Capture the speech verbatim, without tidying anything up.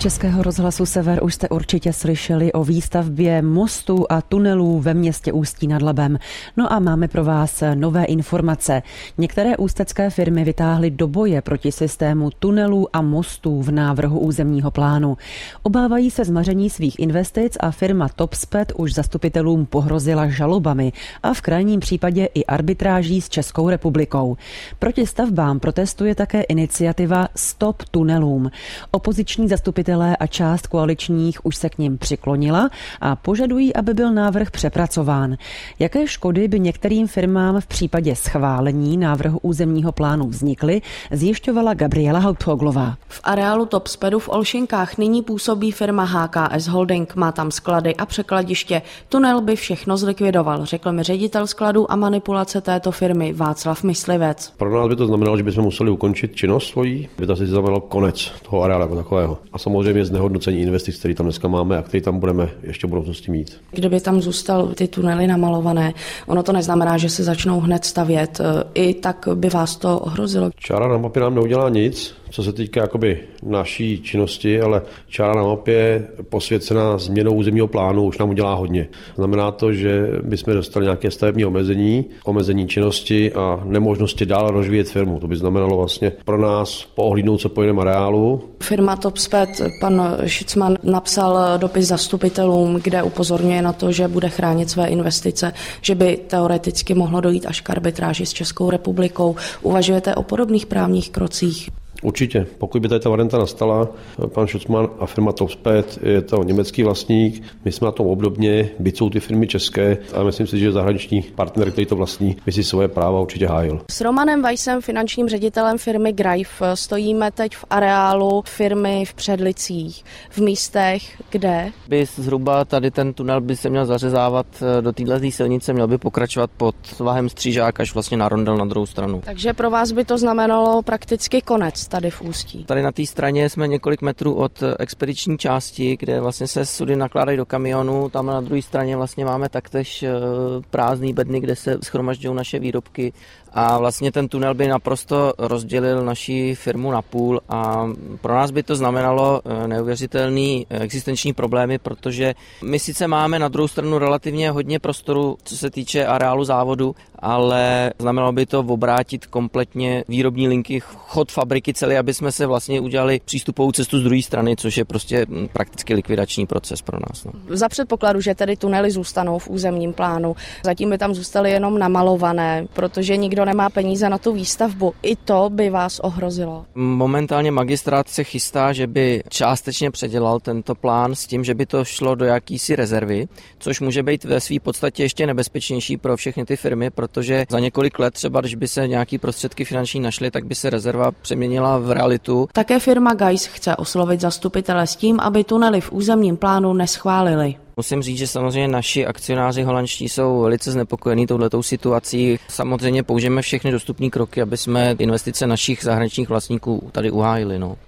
Českého rozhlasu Sever už jste určitě slyšeli o výstavbě mostů a tunelů ve městě Ústí nad Labem. No a máme pro vás nové informace. Některé ústecké firmy vytáhly do boje proti systému tunelů a mostů v návrhu územního plánu. Obávají se zmaření svých investic a firma Topsped už zastupitelům pohrozila žalobami a v krajním případě i arbitráží s Českou republikou. Proti stavbám protestuje také iniciativa Stop tunelům. Opoziční zastupitelé a část koaličních už se k nim přiklonila a požadují, aby byl návrh přepracován. Jaké škody by některým firmám v případě schválení návrhu územního plánu vznikly, zjišťovala Gabriela Hauptoglová. V areálu Topspedu v Olšinkách nyní působí firma H K S Holding, má tam sklady a překladiště. Tunel by všechno zlikvidoval, řekl mi ředitel skladu a manipulace této firmy Václav Myslivec. Pro nás by to znamenalo, že bychom museli ukončit činnost svojí, by to asi znamenalo konec toho areálu jako takového. A samozřejmě znehodnocení investic, které tam dneska máme a které tam budeme ještě v budoucnosti mít. Kdyby tam zůstal ty tunely namalované, ono to neznamená, že se začnou hned stavět. I tak by vás to ohrozilo. Čára na mapě nám neudělá nic, co se týká jakoby naší činnosti, ale čára na mapě posvěcená změnou územního plánu už nám udělá hodně. Znamená to, že bychom dostali nějaké stavební omezení, omezení činnosti a nemožnosti dál rozvíjet firmu. To by znamenalo vlastně pro nás poohlídnout se po jiném areálu. Firma Topsped, pan Šicman napsal dopis zastupitelům, kde upozorňuje na to, že bude chránit své investice, že by teoreticky mohlo dojít až k arbitráži s Českou republikou. Uvažujete o podobných právních krocích? Určitě. Pokud by tady ta varianta nastala, pan Schutzmann a firma Topsped je to německý vlastník, my jsme na tom obdobně, byť jsou ty firmy české, a myslím si, že zahraniční partner, který to vlastní, by si svoje práva určitě hájil. S Romanem Weissem, finančním ředitelem firmy Greif, stojíme teď v areálu firmy v Předlicích, v místech, kde? By zhruba tady ten tunel by se měl zařezávat do této silnice, měl by pokračovat pod svahem Střížák až vlastně na rondel na druhou stranu. Takže pro vás by to znamenalo prakticky konec tady v Ústí. Tady na té straně jsme několik metrů od expediční části, kde vlastně se sudy nakládají do kamionu. Tam na druhé straně vlastně máme taktéž prázdný bedny, kde se shromažďují naše výrobky. A vlastně ten tunel by naprosto rozdělil naši firmu na půl a pro nás by to znamenalo neuvěřitelný existenční problémy, protože my sice máme na druhou stranu relativně hodně prostoru, co se týče areálu závodu, ale znamenalo by to obrátit kompletně výrobní linky, chod fabriky celý, aby jsme se vlastně udělali přístupovou cestu z druhé strany, což je prostě prakticky likvidační proces pro nás. No. Za předpokladu, že tedy tunely zůstanou v územním plánu, zatím by tam zůstaly jenom namalované, protože nikdo nemá peníze na tu výstavbu. I to by vás ohrozilo. Momentálně magistrát se chystá, že by částečně předělal tento plán s tím, že by to šlo do jakýsi rezervy, což může být ve své podstatě ještě nebezpečnější pro všechny ty firmy, protože za několik let třeba, když by se nějaký prostředky finanční našly, tak by se rezerva přeměnila v realitu. Také firma Geiss chce oslovit zastupitele s tím, aby tunely v územním plánu neschválili. Musím říct, že samozřejmě naši akcionáři holandští jsou velice znepokojení touhletou situací. Samozřejmě použijeme všechny dostupné kroky, aby jsme investice našich zahraničních vlastníků tady uhájili. No.